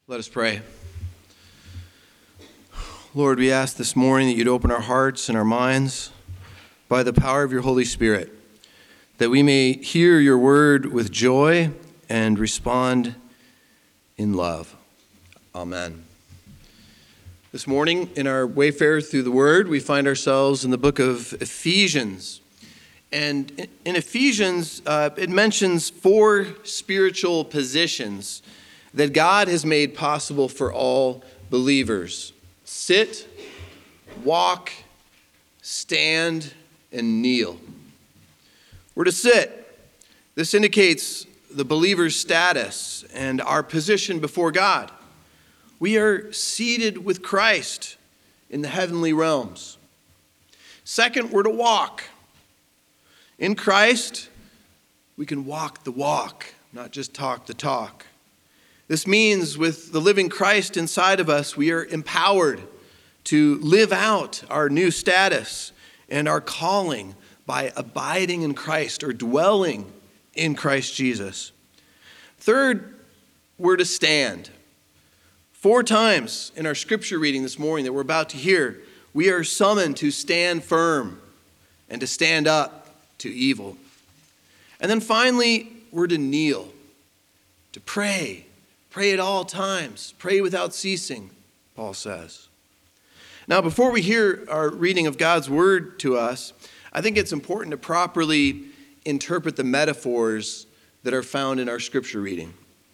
Let us pray. Lord, we ask this morning that you'd open our hearts and our minds by the power of your Holy Spirit, that we may hear your word with joy and respond in love. Amen. This morning, in our wayfare through the word, we find ourselves in the book of Ephesians. And in Ephesians, it mentions 4 spiritual positions that God has made possible for all believers: sit, walk, stand, and kneel. We're to sit. This indicates the believer's status and our position before God. We are seated with Christ in the heavenly realms. Second, we're to walk. In Christ, we can walk the walk, not just talk the talk. This means with the living Christ inside of us, we are empowered to live out our new status and our calling by abiding in Christ or dwelling in Christ Jesus. Third, we're to stand. 4 times in our scripture reading this morning that we're about to hear, we are summoned to stand firm and to stand up to evil. And then finally, we're to kneel, to pray. Pray at all times. Pray without ceasing, Paul says. Now, before we hear our reading of God's word to us, I think it's important to properly interpret the metaphors that are found in our scripture reading.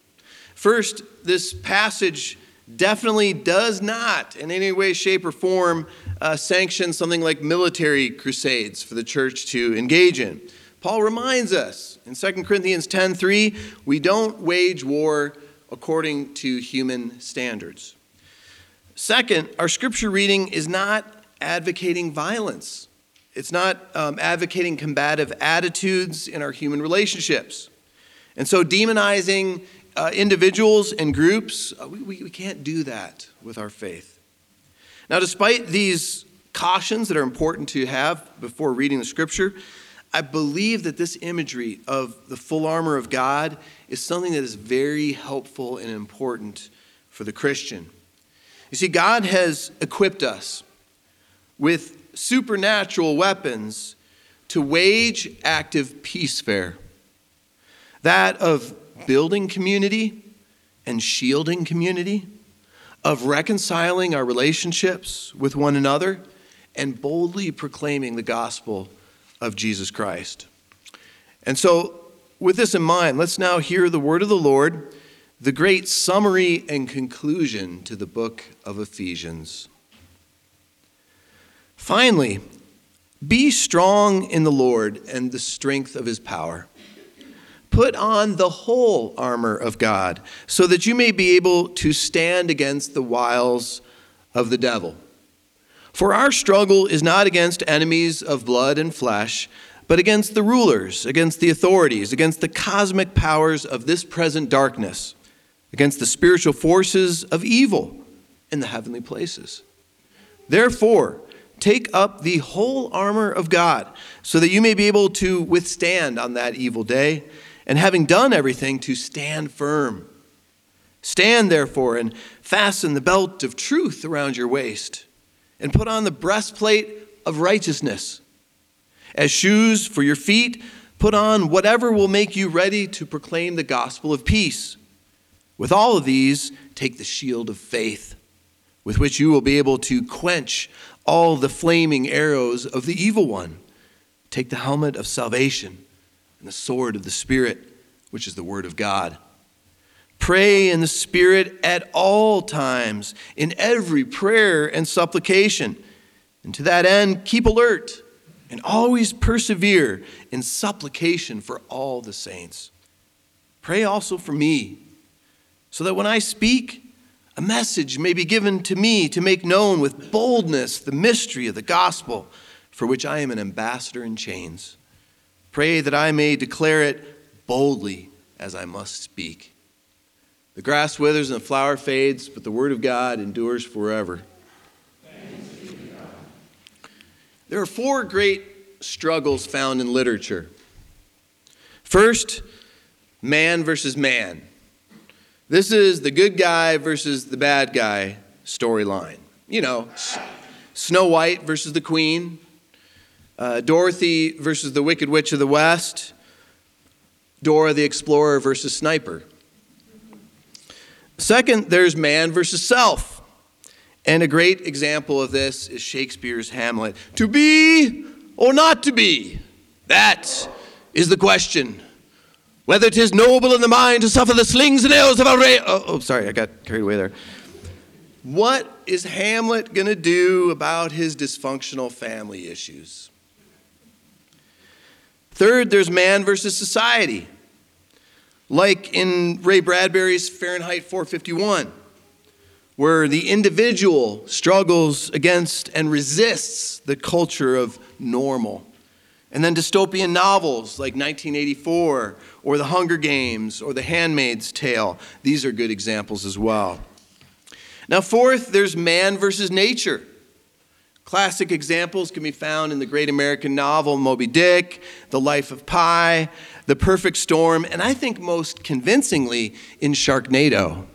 First, this passage definitely does not in any way, shape, or form sanction something like military crusades for the church to engage in. Paul reminds us in 2 Corinthians 10:3, we don't wage war according to human standards. Second, our scripture reading is not advocating violence. It's not advocating combative attitudes in our human relationships. And so demonizing individuals and groups, we can't do that with our faith. Now, despite these cautions that are important to have before reading the scripture, I believe that this imagery of the full armor of God is something that is very helpful and important for the Christian. You see, God has equipped us with supernatural weapons to wage active peacefare. That of building community and shielding community, of reconciling our relationships with one another, and boldly proclaiming the gospel of Jesus Christ. And so, with this in mind, let's now hear the word of the Lord, the great summary and conclusion to the book of Ephesians. Finally, be strong in the Lord and the strength of his power. Put on the whole armor of God, so that you may be able to stand against the wiles of the devil. For our struggle is not against enemies of blood and flesh, but against the rulers, against the authorities, against the cosmic powers of this present darkness, against the spiritual forces of evil in the heavenly places. Therefore, take up the whole armor of God, so that you may be able to withstand on that evil day, and having done everything, to stand firm. Stand, therefore, and fasten the belt of truth around your waist, and put on the breastplate of righteousness. As shoes for your feet, put on whatever will make you ready to proclaim the gospel of peace. With all of these, take the shield of faith, with which you will be able to quench all the flaming arrows of the evil one. Take the helmet of salvation and the sword of the Spirit, which is the word of God. Pray in the Spirit at all times, in every prayer and supplication. And to that end, keep alert and always persevere in supplication for all the saints. Pray also for me, so that when I speak, a message may be given to me to make known with boldness the mystery of the gospel, for which I am an ambassador in chains. Pray that I may declare it boldly as I must speak. The grass withers and the flower fades, but the word of God endures forever. There are 4 great struggles found in literature. First, man versus man. This is the good guy versus the bad guy storyline. You know, Snow White versus the Queen, Dorothy versus the Wicked Witch of the West, Dora the Explorer versus Sniper. Second, there's man versus self. And a great example of this is Shakespeare's Hamlet. To be or not to be? That is the question. Whether 'tis noble in the mind to suffer the slings and arrows of our sorry, I got carried away there. What is Hamlet going to do about his dysfunctional family issues? Third, there's man versus society. Like in Ray Bradbury's Fahrenheit 451, where the individual struggles against and resists the culture of normal. And then dystopian novels like 1984 or The Hunger Games or The Handmaid's Tale. These are good examples as well. Now, fourth, there's man versus nature. Classic examples can be found in the great American novel Moby Dick, The Life of Pi, The Perfect Storm, and I think most convincingly in Sharknado.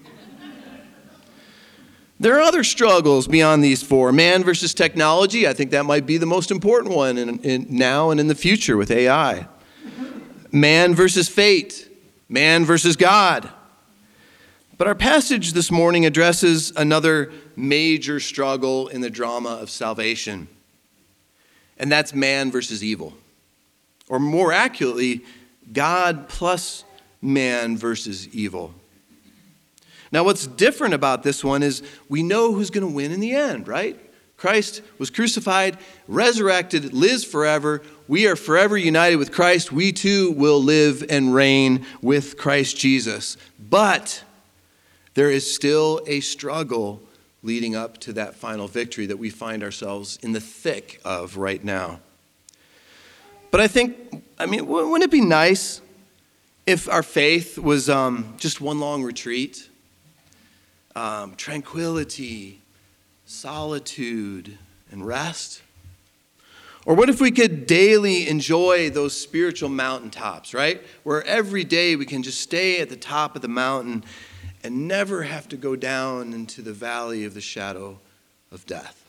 There are other struggles beyond these four. Man versus technology, I think that might be the most important one in now and in the future with AI. Man versus fate. Man versus God. But our passage this morning addresses another major struggle in the drama of salvation, and that's man versus evil. Or more accurately, God plus man versus evil. Now, what's different about this one is we know who's going to win in the end, right? Christ was crucified, resurrected, lives forever. We are forever united with Christ. We too will live and reign with Christ Jesus. But there is still a struggle leading up to that final victory that we find ourselves in the thick of right now. But wouldn't it be nice if our faith was just one long retreat? Tranquility, solitude, and rest? Or what if we could daily enjoy those spiritual mountaintops, right? Where every day we can just stay at the top of the mountain and never have to go down into the valley of the shadow of death.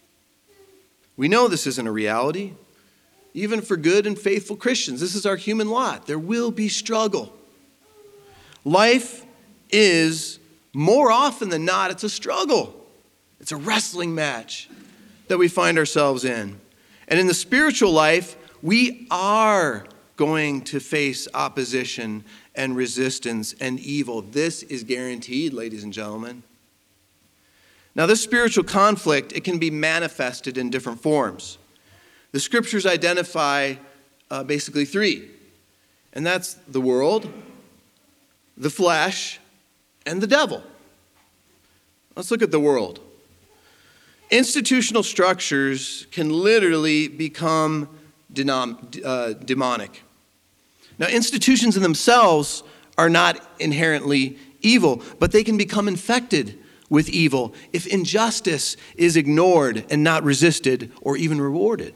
We know this isn't a reality. Even for good and faithful Christians, this is our human lot. There will be struggle. Life is, more often than not, it's a struggle. It's a wrestling match that we find ourselves in. And in the spiritual life, we are going to face opposition and resistance and evil. This is guaranteed, ladies and gentlemen. Now, this spiritual conflict, it can be manifested in different forms. The scriptures identify basically three, and that's the world, the flesh, and the devil. Let's look at the world. Institutional structures can literally become demonic. Now, institutions in themselves are not inherently evil, but they can become infected with evil if injustice is ignored and not resisted or even rewarded.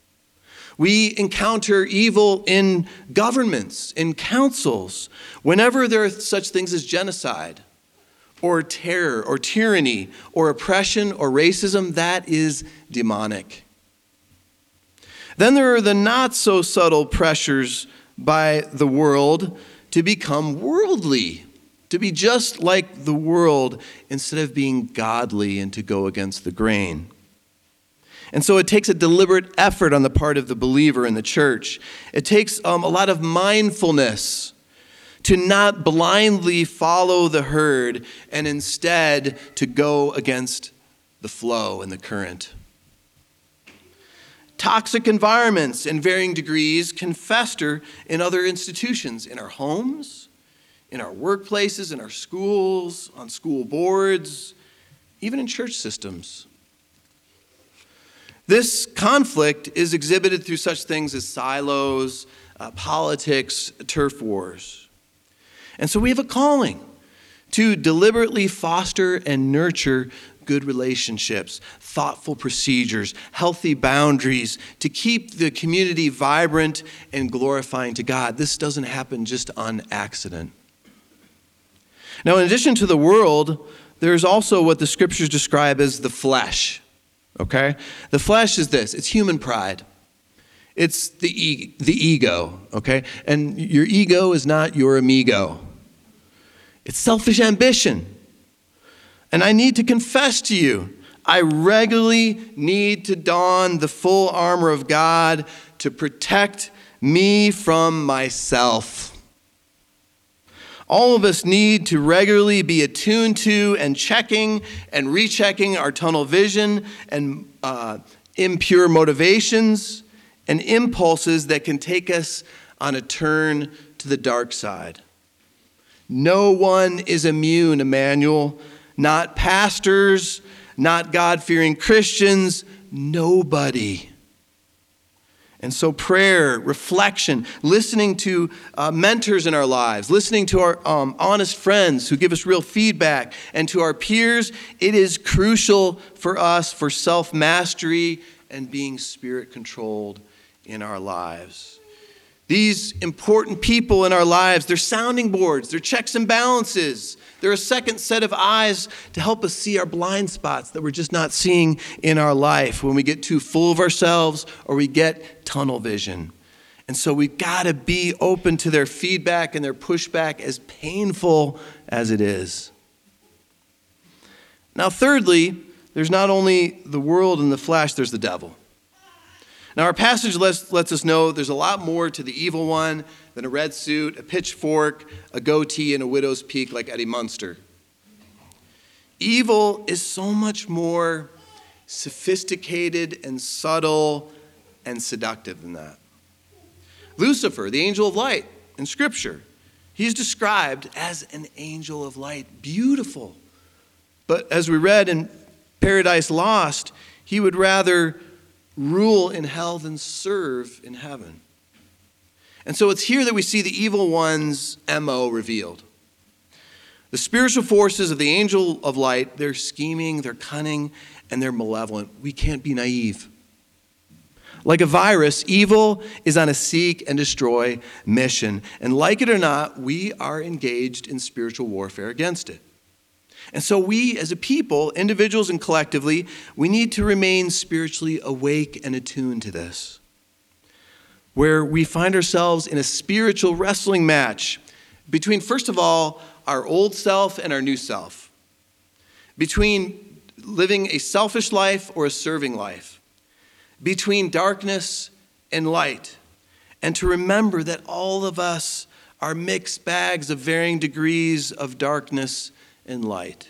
We encounter evil in governments, in councils, whenever there are such things as genocide or terror or tyranny or oppression or racism. That is demonic. Then there are the not so subtle pressures by the world to become worldly, to be just like the world instead of being godly and to go against the grain. And so it takes a deliberate effort on the part of the believer in the church. It takes a lot of mindfulness to not blindly follow the herd and instead to go against the flow and the current. Toxic environments in varying degrees can fester in other institutions, in our homes, in our workplaces, in our schools, on school boards, even in church systems. This conflict is exhibited through such things as silos, politics, turf wars. And so we have a calling to deliberately foster and nurture good relationships, thoughtful procedures, healthy boundaries to keep the community vibrant and glorifying to God. This doesn't happen just on accident. Now, in addition to the world, there's also what the scriptures describe as the flesh, okay? The flesh is this. It's human pride. It's the ego, okay? And your ego is not your amigo. It's selfish ambition. And I need to confess to you, I regularly need to don the full armor of God to protect me from myself. All of us need to regularly be attuned to and checking and rechecking our tunnel vision and impure motivations and impulses that can take us on a turn to the dark side. No one is immune, Emmanuel. Not pastors, not God-fearing Christians, nobody. And so prayer, reflection, listening to mentors in our lives, listening to our honest friends who give us real feedback, and to our peers, it is crucial for us for self-mastery and being spirit-controlled in our lives. These important people in our lives, they're sounding boards, they're checks and balances. They're a second set of eyes to help us see our blind spots that we're just not seeing in our life when we get too full of ourselves or we get tunnel vision. And so we've got to be open to their feedback and their pushback, as painful as it is. Now, thirdly, there's not only the world and the flesh, there's the devil. Now, our passage lets us know there's a lot more to the evil one than a red suit, a pitchfork, a goatee, and a widow's peak like Eddie Munster. Evil is so much more sophisticated and subtle and seductive than that. Lucifer, the angel of light in Scripture, he's described as an angel of light, beautiful. But as we read in Paradise Lost, he would rather rule in hell than serve in heaven. And so it's here that we see the evil one's MO revealed. The spiritual forces of the angel of light, they're scheming, they're cunning, and they're malevolent. We can't be naive. Like a virus, evil is on a seek and destroy mission. And like it or not, we are engaged in spiritual warfare against it. And so we, as a people, individuals and collectively, we need to remain spiritually awake and attuned to this, where we find ourselves in a spiritual wrestling match between, first of all, our old self and our new self, between living a selfish life or a serving life, between darkness and light, and to remember that all of us are mixed bags of varying degrees of darkness and light.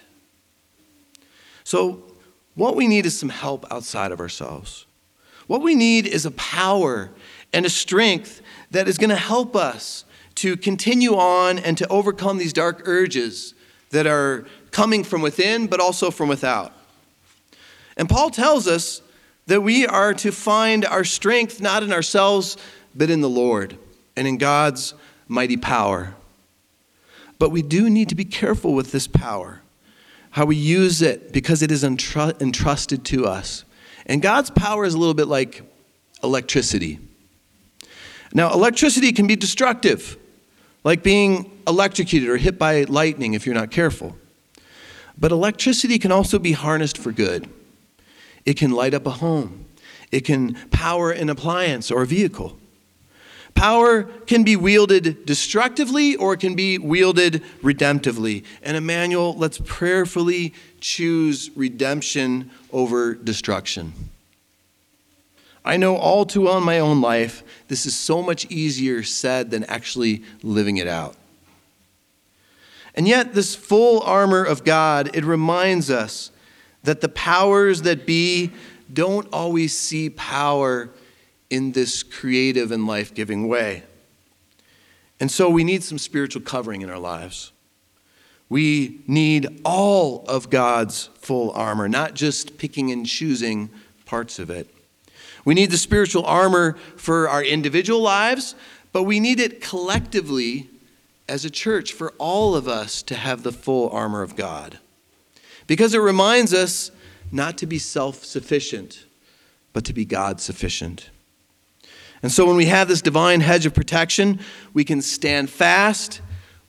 So what we need is some help outside of ourselves. What we need is a power and a strength that is going to help us to continue on and to overcome these dark urges that are coming from within, but also from without. And Paul tells us that we are to find our strength not in ourselves, but in the Lord and in God's mighty power. But we do need to be careful with this power, how we use it, because it is entrusted to us. And God's power is a little bit like electricity. Now, electricity can be destructive, like being electrocuted or hit by lightning if you're not careful. But electricity can also be harnessed for good. It can light up a home. It can power an appliance or a vehicle. Power can be wielded destructively or it can be wielded redemptively. And Emmanuel, let's prayerfully choose redemption over destruction. I know all too well in my own life, this is so much easier said than actually living it out. And yet this full armor of God, it reminds us that the powers that be don't always see power in this creative and life-giving way. And so we need some spiritual covering in our lives. We need all of God's full armor, not just picking and choosing parts of it. We need the spiritual armor for our individual lives, but we need it collectively as a church for all of us to have the full armor of God. Because it reminds us not to be self-sufficient, but to be God-sufficient. And so when we have this divine hedge of protection, we can stand fast,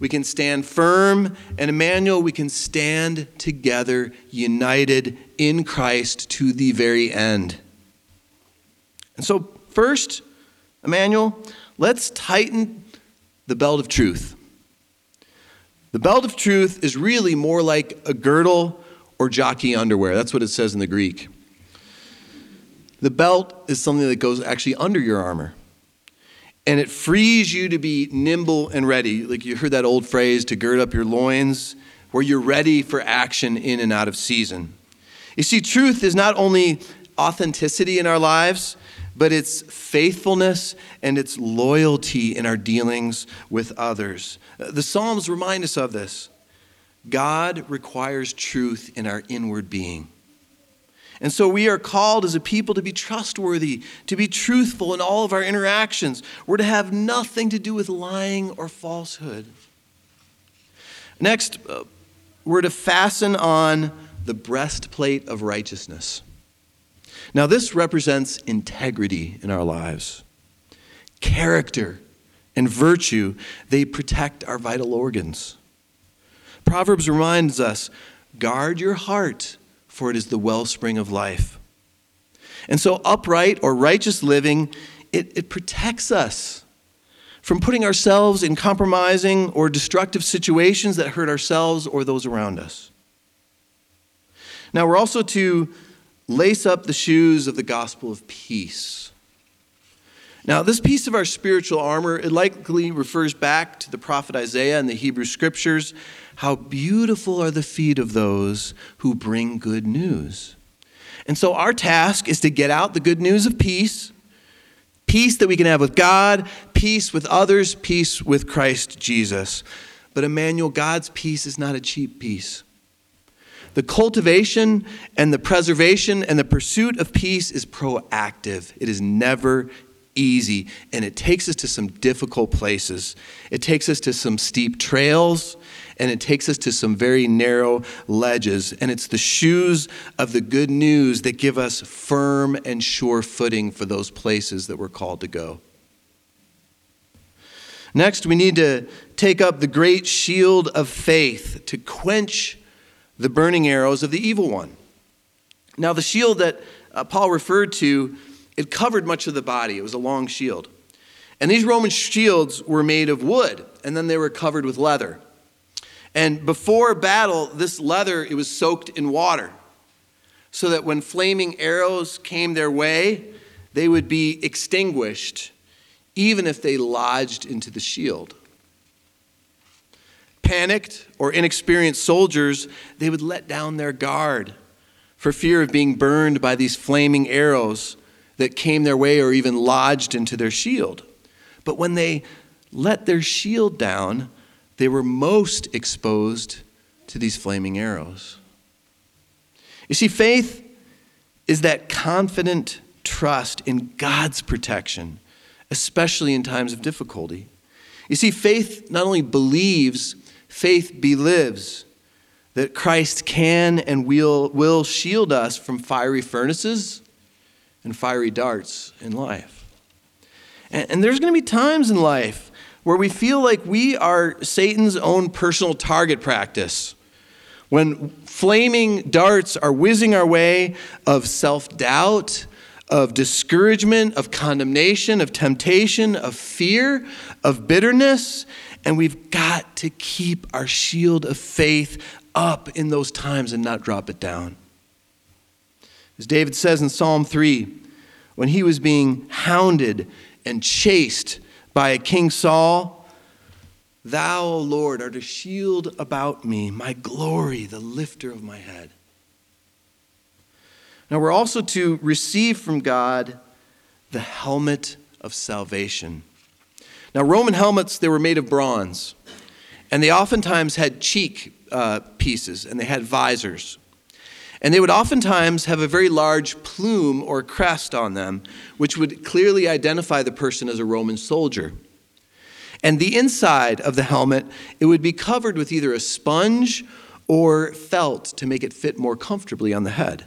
We can stand firm, and Emmanuel, we can stand together, united in Christ to the very end. And so first, Emmanuel, let's tighten the belt of truth. The belt of truth is really more like a girdle or jockey underwear. That's what it says in the Greek. The belt is something that goes actually under your armor. And it frees you to be nimble and ready. Like you heard that old phrase, to gird up your loins, where you're ready for action in and out of season. You see, truth is not only authenticity in our lives, but it's faithfulness and it's loyalty in our dealings with others. The Psalms remind us of this. God requires truth in our inward being. And so we are called as a people to be trustworthy, to be truthful in all of our interactions. We're to have nothing to do with lying or falsehood. Next, we're to fasten on the breastplate of righteousness. Now, this represents integrity in our lives. Character and virtue, they protect our vital organs. Proverbs reminds us, guard your heart, for it is the wellspring of life. And so upright or righteous living, it protects us from putting ourselves in compromising or destructive situations that hurt ourselves or those around us. Now, we're also to lace up the shoes of the gospel of peace. Now, this piece of our spiritual armor, it likely refers back to the prophet Isaiah in the Hebrew Scriptures. How beautiful are the feet of those who bring good news. And so our task is to get out the good news of peace, peace that we can have with God, peace with others, peace with Christ Jesus. But Emmanuel, God's peace is not a cheap peace. The cultivation and the preservation and the pursuit of peace is proactive. It is never easy, and it takes us to some difficult places. It takes us to some steep trails, and it takes us to some very narrow ledges. And it's the shoes of the good news that give us firm and sure footing for those places that we're called to go. Next, we need to take up the great shield of faith to quench the burning arrows of the evil one. Now, the shield that Paul referred to, it covered much of the body. It was a long shield. And these Roman shields were made of wood, and then they were covered with leather. And before battle, this leather, it was soaked in water, so that when flaming arrows came their way, they would be extinguished, even if they lodged into the shield. Panicked or inexperienced soldiers, they would let down their guard for fear of being burned by these flaming arrows that came their way or even lodged into their shield. But when they let their shield down, they were most exposed to these flaming arrows. You see, faith is that confident trust in God's protection, especially in times of difficulty. You see, faith not only believes, faith believes that Christ can and will shield us from fiery furnaces and fiery darts in life. And there's going to be times in life where we feel like we are Satan's own personal target practice. When flaming darts are whizzing our way of self-doubt, of discouragement, of condemnation, of temptation, of fear, of bitterness. And we've got to keep our shield of faith up in those times and not drop it down. As David says in Psalm 3, when he was being hounded and chased by King Saul, "Thou, O Lord, art a shield about me, my glory, the lifter of my head." Now we're also to receive from God the helmet of salvation. Now Roman helmets, they were made of bronze, and they oftentimes had cheek pieces, and they had visors. And they would oftentimes have a very large plume or crest on them, which would clearly identify the person as a Roman soldier. And the inside of the helmet, it would be covered with either a sponge or felt to make it fit more comfortably on the head.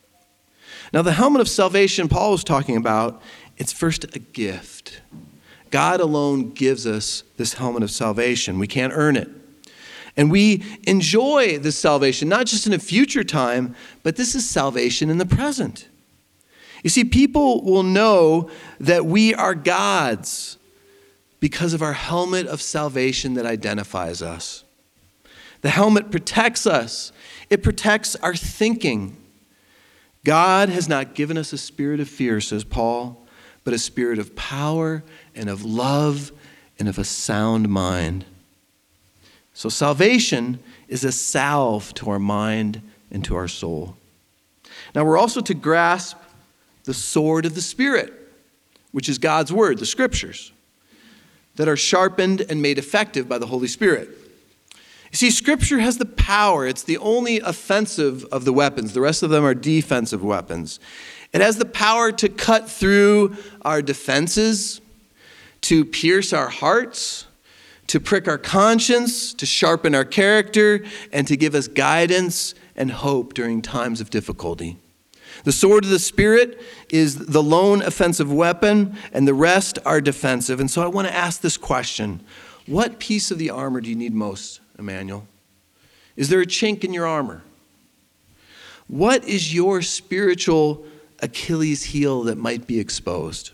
Now, the helmet of salvation Paul was talking about, it's first a gift. God alone gives us this helmet of salvation. We can't earn it. And we enjoy this salvation, not just in a future time, but this is salvation in the present. You see, people will know that we are God's because of our helmet of salvation that identifies us. The helmet protects us. It protects our thinking. God has not given us a spirit of fear, says Paul, but a spirit of power and of love and of a sound mind. So salvation is a salve to our mind and to our soul. Now we're also to grasp the sword of the Spirit, which is God's word, the scriptures, that are sharpened and made effective by the Holy Spirit. You see, Scripture has the power. It's the only offensive of the weapons. The rest of them are defensive weapons. It has the power to cut through our defenses, to pierce our hearts, to prick our conscience, to sharpen our character, and to give us guidance and hope during times of difficulty. The sword of the Spirit is the lone offensive weapon, and the rest are defensive. And so I want to ask this question. What piece of the armor do you need most, Emmanuel? Is there a chink in your armor? What is your spiritual Achilles heel that might be exposed?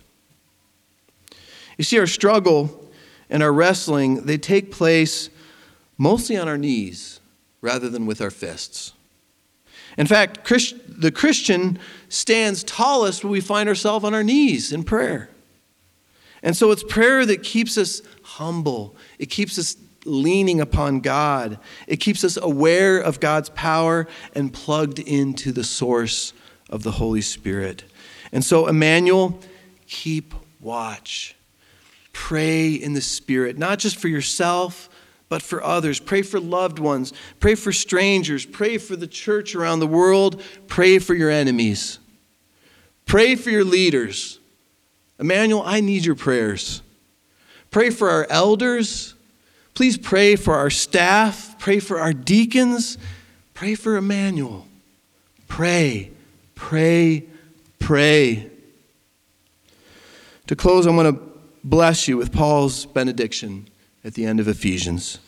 You see, our struggle and our wrestling, they take place mostly on our knees rather than with our fists. In fact, the Christian stands tallest when we find ourselves on our knees in prayer. And so it's prayer that keeps us humble. It keeps us leaning upon God. It keeps us aware of God's power and plugged into the source of the Holy Spirit. And so, Emmanuel, keep watch. Pray in the Spirit, not just for yourself, but for others. Pray for loved ones. Pray for strangers. Pray for the church around the world. Pray for your enemies. Pray for your leaders. Emmanuel, I need your prayers. Pray for our elders. Please pray for our staff. Pray for our deacons. Pray for Emmanuel. Pray, pray, pray. To close, I want to bless you with Paul's benediction at the end of Ephesians.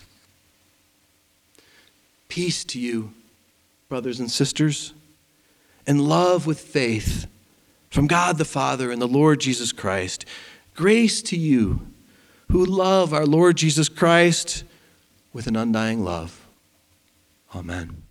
Peace to you, brothers and sisters, and love with faith from God the Father and the Lord Jesus Christ. Grace to you who love our Lord Jesus Christ with an undying love. Amen.